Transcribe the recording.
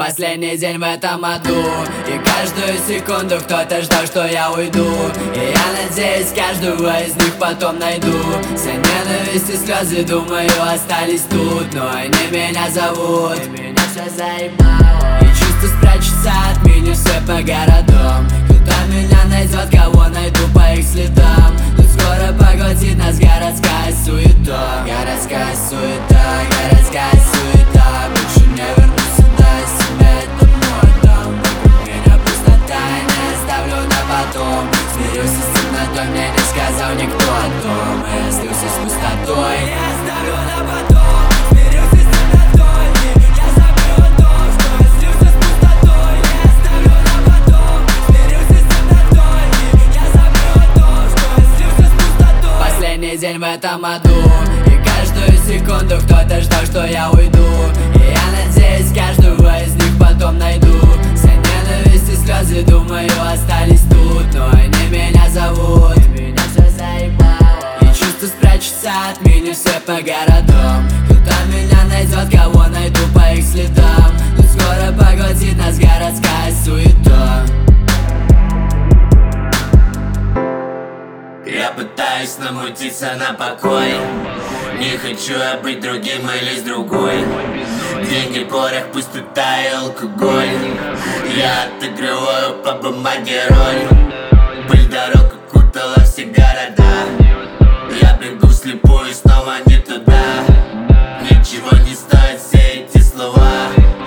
Последний день в этом аду, и каждую секунду кто-то ждал, что я уйду. И я надеюсь, каждого из них потом найду. Вся ненависть и слезы, думаю, остались тут. Но они меня зовут, и меня все заебало. И чувство спрячется от меня все по городам. Кто меня найдет, кого найду по их следам. Но скоро поглотит нас городская суета. Городская суета, городская суета. Больше не вернусь сюда, себе это мой дом. Вокруг меня пустота, не оставлю на потом. Смирюсь с темнотой, мне не сказал никто о том. Я слился с пустотой, не оставлю на потом. Смирюсь с темнотой, я забыл о том, что я слился с пустотой. Не оставлю на потом. Смирюсь с темнотой, я забыл о том, что я слился с пустотой. Последний день в этом аду, и каждую секунду кто-то ждал, что я уйду. И я надеюсь, каждого из них потом найду. Вся ненависть и слезы, думаю, остались тут. Но они меня зовут, и меня все заебало. И чувство спрячется от меня все по городам. Кто меня найдет, кого найду по их следам. Но скоро поглотит нас городская суета. Я пытаюсь намутиться на покой. Не хочу я быть другим или с другой. Деньги, порох, пустота и алкоголь. Я отыгрываю по бумаге роль. Пыль дорог окутала все города. Я бегу вслепую, снова не туда. Ничего не стоят все эти слова.